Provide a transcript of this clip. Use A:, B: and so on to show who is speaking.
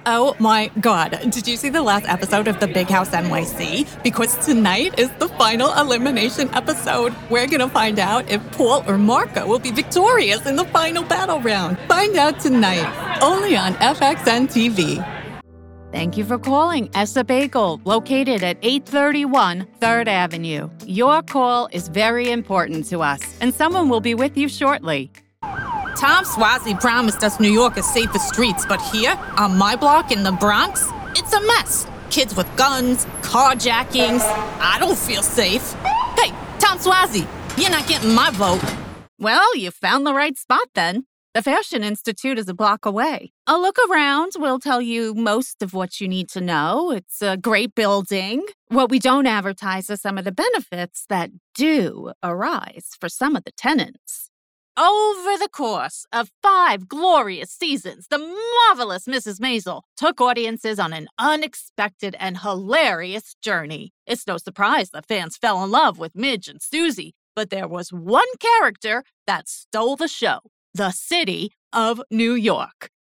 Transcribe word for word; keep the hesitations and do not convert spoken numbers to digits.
A: Oh my god, did you see the last episode of The Big House N Y C? Because tonight is the final elimination episode. We're gonna find out if Paul or Marco will be victorious in the final battle round. Find out tonight, only on F X N T V.
B: Thank you for calling Essa Bagel, located at eight thirty-one third Avenue. Your call is very important to us, and someone will be with you shortly.
A: Tom Swazi promised us New York is safer streets, but here, on my block in the Bronx, it's a mess. Kids with guns, carjackings. I don't feel safe. Hey, Tom Swazi, you're not getting my vote.
B: Well, you found the right spot then. The Fashion Institute is a block away. A look around will tell you most of what you need to know. It's a great building. What we don't advertise are some of the benefits that do arise for some of the tenants. Over the course of five glorious seasons, the marvelous Missus Maisel took audiences on an unexpected and hilarious journey. It's no surprise that fans fell in love with Midge and Susie, but there was one character that stole the show: the city of New York.